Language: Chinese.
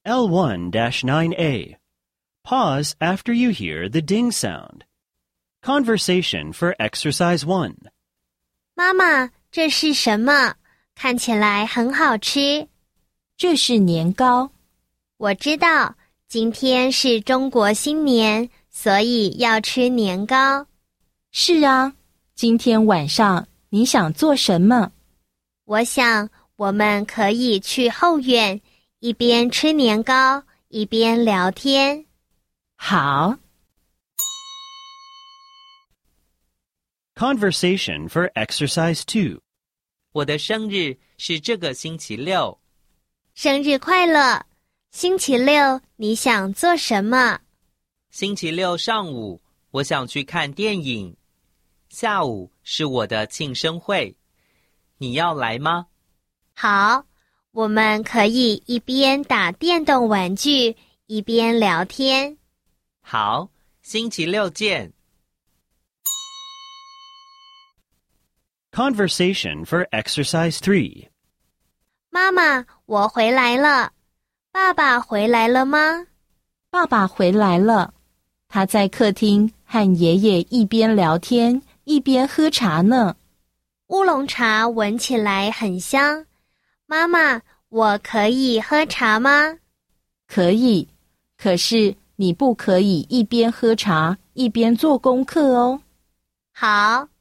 L1-9A. Pause after you hear the ding sound. Conversation for Exercise 1. 妈妈，这是什么？看起来很好吃。 这是年糕。 我知道，今天是中国新年，所以要吃年糕。 是啊，今天晚上你想做什么？ 我想我们可以去后院，一边吃年糕，一边聊天。 好。 Conversation for Exercise 2. 我的生日是这个星期六。 生日快乐！星期六你想做什么？ 星期六上午，我想去看电影。下午是我的庆生会，你要来吗？ 好，我们可以一边打电动玩具，一边聊天。 好，星期六见。 Conversation for Exercise 3. 妈妈，我回来了。爸爸回来了吗？ 爸爸回来了，他在客厅和爷爷一边聊天，一边喝茶呢。 乌龙茶闻起来很香。妈妈，我可以喝茶吗？ 可以，可是你不可以一边喝茶一边做功课哦。 好。